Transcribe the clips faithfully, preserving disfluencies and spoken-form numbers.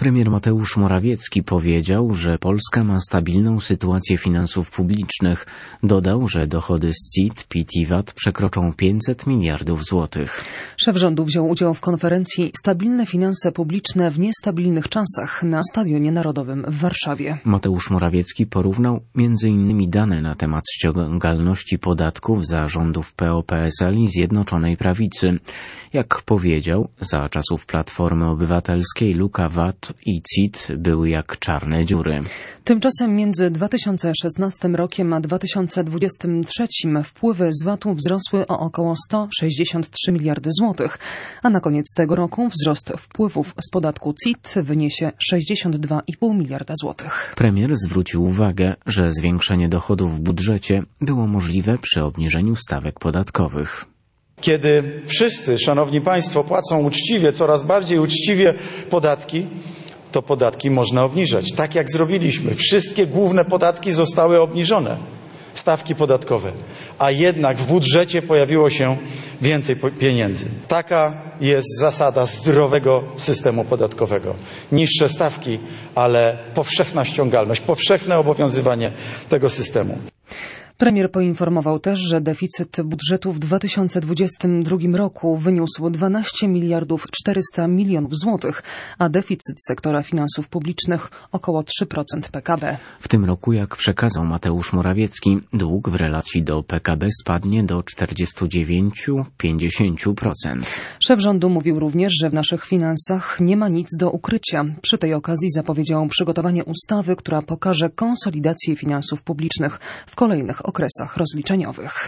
Premier Mateusz Morawiecki powiedział, że Polska ma stabilną sytuację finansów publicznych. Dodał, że dochody z C I T, P I T i V A T przekroczą pięćset miliardów złotych. Szef rządu wziął udział w konferencji Stabilne finanse publiczne w niestabilnych czasach na Stadionie Narodowym w Warszawie. Mateusz Morawiecki porównał między innymi dane na temat ściągalności podatków za rządów P O P S L i Zjednoczonej Prawicy. Jak powiedział, za czasów Platformy Obywatelskiej luka V A T i C I T były jak czarne dziury. Tymczasem między dwa tysiące szesnastym rokiem a dwa tysiące dwudziestym trzecim wpływy z V A T u wzrosły o około sto sześćdziesiąt trzy miliardy złotych, a na koniec tego roku wzrost wpływów z podatku C I T wyniesie sześćdziesiąt dwa i pół miliarda złotych. Premier zwrócił uwagę, że zwiększenie dochodów w budżecie było możliwe przy obniżeniu stawek podatkowych. Kiedy wszyscy, szanowni państwo, płacą uczciwie, coraz bardziej uczciwie podatki, to podatki można obniżać. Tak jak zrobiliśmy. Wszystkie główne podatki zostały obniżone. Stawki podatkowe. A jednak w budżecie pojawiło się więcej pieniędzy. Taka jest zasada zdrowego systemu podatkowego. Niższe stawki, ale powszechna ściągalność, powszechne obowiązywanie tego systemu. Premier poinformował też, że deficyt budżetu w dwa tysiące dwudziestym drugim roku wyniósł dwanaście miliardów czterysta milionów złotych, a deficyt sektora finansów publicznych około trzy procent P K B. W tym roku, jak przekazał Mateusz Morawiecki, dług w relacji do P K B spadnie do czterdzieści dziewięć do pięćdziesięciu procent. Szef rządu mówił również, że w naszych finansach nie ma nic do ukrycia. Przy tej okazji zapowiedział przygotowanie ustawy, która pokaże konsolidację finansów publicznych w kolejnych okresach rozliczeniowych.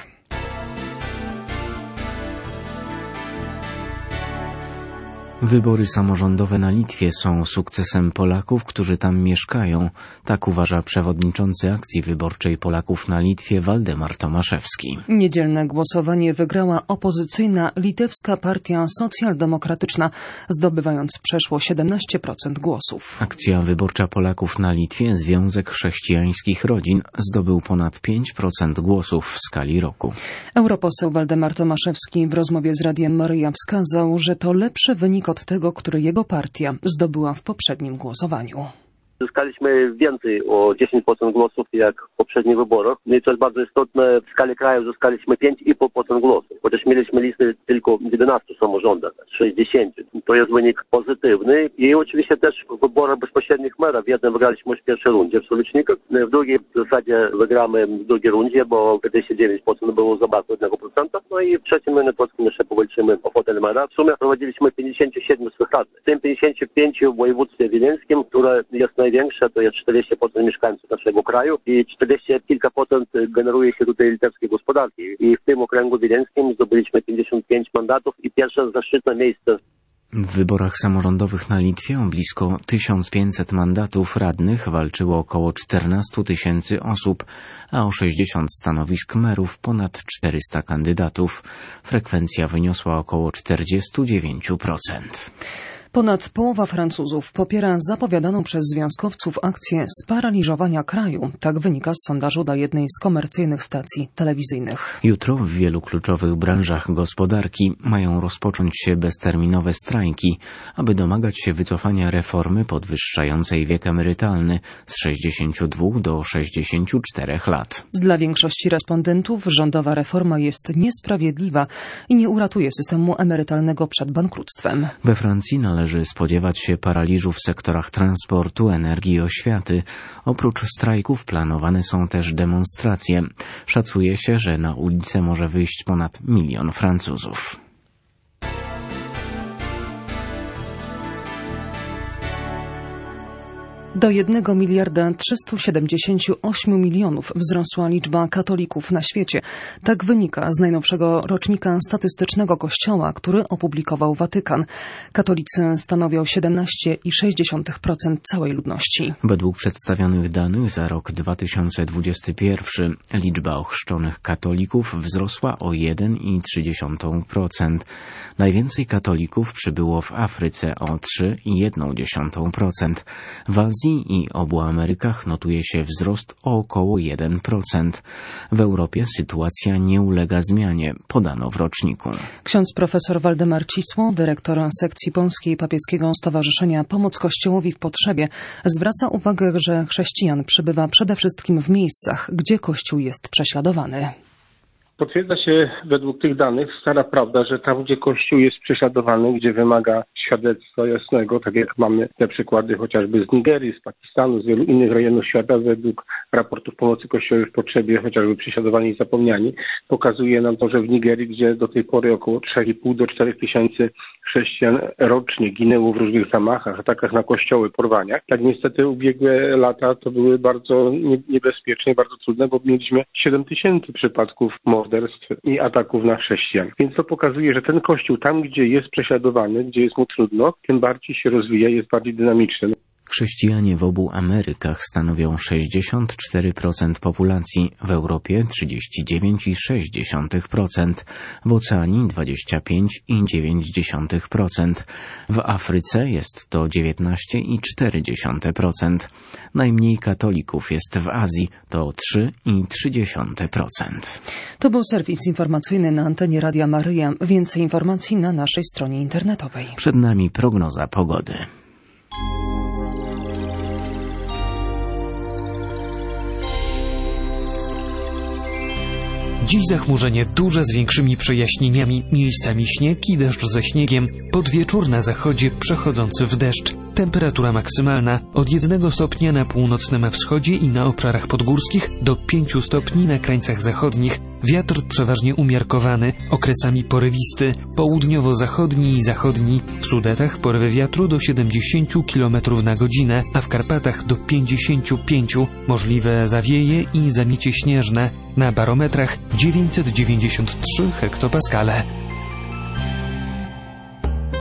Wybory samorządowe na Litwie są sukcesem Polaków, którzy tam mieszkają. Tak uważa przewodniczący akcji wyborczej Polaków na Litwie Waldemar Tomaszewski. Niedzielne głosowanie wygrała opozycyjna litewska partia socjaldemokratyczna, zdobywając przeszło siedemnaście procent głosów. Akcja wyborcza Polaków na Litwie, Związek Chrześcijańskich Rodzin, zdobył ponad pięć procent głosów w skali roku. Europoseł Waldemar Tomaszewski w rozmowie z Radiem Maryja wskazał, że to lepszy wynik od tego, który jego partia zdobyła w poprzednim głosowaniu. Zyskaliśmy więcej o dziesięć procent głosów jak w poprzednich wyborach. No i co jest bardzo istotne, w skali kraju zyskaliśmy pięć i pół procent głosów. Chociaż mieliśmy listy tylko w jedenastu samorządach, z sześćdziesięciu. To jest wynik pozytywny. I oczywiście też w wyborach bezpośrednich mera w jednym wygraliśmy w pierwszej rundzie w Solicznikach. W drugiej w zasadzie wygramy w drugiej rundzie, bo czterdzieści dziewięć procent było za bardzo jednego procenta. No i w trzecim Mędrkowskim jeszcze powalczymy o fotel mera. W sumie prowadziliśmy pięćdziesiąt siedem swych radnych. W tym pięćdziesięciu pięciu w województwie wileńskim, które jest największe, to jest czterdzieści procent mieszkańców naszego kraju i czterdzieści kilka procent generuje się tutaj litewskiej gospodarki. I w tym okręgu wileńskim zdobyliśmy pięćdziesiąt pięć mandatów i pierwsze zaszczytne miejsce. W wyborach samorządowych na Litwie o blisko tysiąc pięćset mandatów radnych walczyło około czternaście tysięcy osób, a o sześćdziesiąt stanowisk merów ponad czterysta kandydatów. Frekwencja wyniosła około czterdzieści dziewięć procent. Ponad połowa Francuzów popiera zapowiadaną przez związkowców akcję sparaliżowania kraju. Tak wynika z sondażu dla jednej z komercyjnych stacji telewizyjnych. Jutro w wielu kluczowych branżach gospodarki mają rozpocząć się bezterminowe strajki, aby domagać się wycofania reformy podwyższającej wiek emerytalny z sześćdziesięciu dwóch do sześćdziesięciu czterech lat. Dla większości respondentów rządowa reforma jest niesprawiedliwa i nie uratuje systemu emerytalnego przed bankructwem. We Francji należy spodziewać się paraliżu w sektorach transportu, energii i oświaty. Oprócz strajków planowane są też demonstracje. Szacuje się, że na ulicę może wyjść ponad milion Francuzów. Do jednego miliarda trzystu siedemdziesięciu ośmiu milionów wzrosła liczba katolików na świecie. Tak wynika z najnowszego rocznika statystycznego Kościoła, który opublikował Watykan. Katolicy stanowią siedemnaście przecinek sześć procent całej ludności. Według przedstawionych danych za rok dwa tysiące dwudziesty pierwszy liczba ochrzczonych katolików wzrosła o jeden przecinek trzy procent. Najwięcej katolików przybyło w Afryce o trzy przecinek jeden procent. W Azji Azji i obu Amerykach notuje się wzrost o około jeden procent. W Europie sytuacja nie ulega zmianie, podano w roczniku. Ksiądz profesor Waldemar Cisło, dyrektor sekcji polskiej Papieskiego Stowarzyszenia Pomoc Kościołowi w Potrzebie, zwraca uwagę, że chrześcijan przybywa przede wszystkim w miejscach, gdzie Kościół jest prześladowany. Potwierdza się według tych danych stara prawda, że tam, gdzie Kościół jest prześladowany, gdzie wymaga świadectwa jasnego, tak jak mamy te przykłady chociażby z Nigerii, z Pakistanu, z wielu innych rejonów świata, według raportów pomocy Kościołowi w potrzebie, chociażby prześladowani i zapomniani, pokazuje nam to, że w Nigerii, gdzie do tej pory około trzy i pół do czterech tysięcy chrześcijan rocznie ginęło w różnych zamachach, atakach na kościoły, porwaniach. Tak niestety ubiegłe lata to były bardzo niebezpieczne, bardzo trudne, bo mieliśmy siedem tysięcy przypadków morderstw i ataków na chrześcijan. Więc to pokazuje, że ten kościół tam, gdzie jest prześladowany, gdzie jest mu trudno, tym bardziej się rozwija, jest bardziej dynamiczny. Chrześcijanie w obu Amerykach stanowią sześćdziesiąt cztery procent populacji, w Europie trzydzieści dziewięć przecinek sześć procent, w Oceanii dwadzieścia pięć przecinek dziewięć procent, w Afryce jest to dziewiętnaście przecinek cztery procent. Najmniej katolików jest w Azji, to trzy przecinek trzy procent. To był serwis informacyjny na antenie Radia Maryja. Więcej informacji na naszej stronie internetowej. Przed nami prognoza pogody. Dziś zachmurzenie duże z większymi przejaśnieniami, miejscami śnieg i deszcz ze śniegiem, pod wieczór na zachodzie przechodzący w deszcz. Temperatura maksymalna od jednego stopnia na północnym wschodzie i na obszarach podgórskich do pięciu stopni na krańcach zachodnich. Wiatr przeważnie umiarkowany, okresami porywisty, południowo-zachodni i zachodni. W Sudetach porywy wiatru do siedemdziesięciu kilometrów na godzinę, a w Karpatach do pięćdziesięciu pięciu. Możliwe zawieje i zamicie śnieżne. Na barometrach dziewięćset dziewięćdziesiąt trzy hektopaskale.